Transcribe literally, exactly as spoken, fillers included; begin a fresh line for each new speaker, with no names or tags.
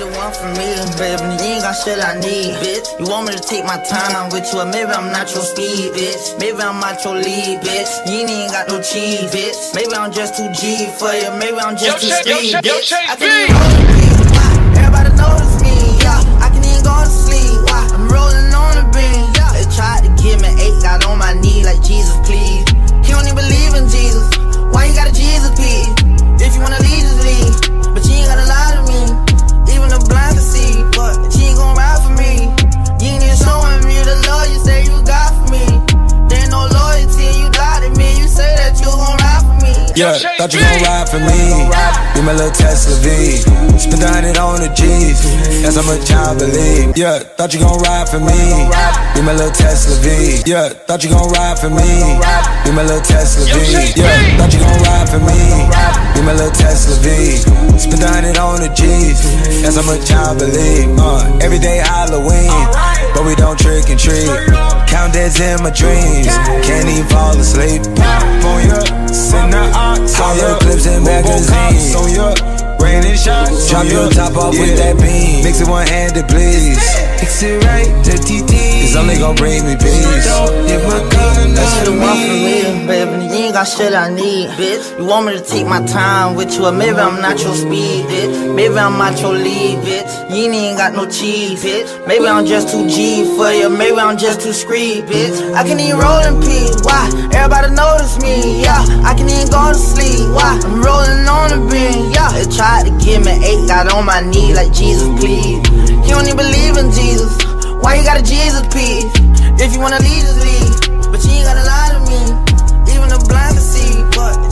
the one for me, baby. You ain't got shit I need, bitch. You want me to take my time with you, or maybe I'm not your speed, bitch. Maybe I'm not your lead, bitch. You ain't even got no cheese, bitch. Maybe I'm just too G for you, maybe I'm just too speed, bitch. I can even roll the beat, why? Everybody notice me, yeah. I can even go to sleep, why? I'm rolling on the beam, yeah. They tried to give me eight, got on my knee like Jesus, please. He don't even believe in Jesus. Why you got a Jesus piece? If you wanna leave, just leave. But you ain't gotta lie to me. Even the blind can see, but you ain't gon' ride for me. You ain't even showing me the love you say you got for me. There ain't no loyalty, you lied to me. You say that you gon' ride for me.
Yeah, thought you gon' ride for me. Be my little Tesla V. Spend a hundred on the G's. That's how much I believe. Yeah, thought you gon' ride for me. Be my little Tesla V. Yeah, thought you gon' ride for me. Be my little Tesla V. Yeah, thought you gon' ride for me. Be my little Tesla V. Spend a hundred on the G's. That's how much I believe. Uh, every day Halloween, but we don't trick and treat. Count days in my dreams, can't even fall asleep. On ya, send the ox, all your clips and magazines. On ya, raining shots, drop your top off yeah. with that beam. Mix it one-handed, please. Mix it right, the T T. It's only gon' bring me peace.
That's the one for me, baby. You ain't got shit I need, bitch. You want me to take my time with you, or maybe I'm not your speed, bitch. Maybe I'm not your lead, bitch. You ain't even got no cheese, bitch. Maybe I'm just too G for you, maybe I'm just too screed, bitch. I can even roll in peace, why? Everybody notice me, yeah. I can even go to sleep, why? I'm rolling on the beam, yeah. They tried to give me eight, got on my knee like Jesus, please. You don't even believe in Jesus. Why you got a Jesus piece? If you wanna leave, just leave. But you ain't gotta lie to me. Even the blind can see, but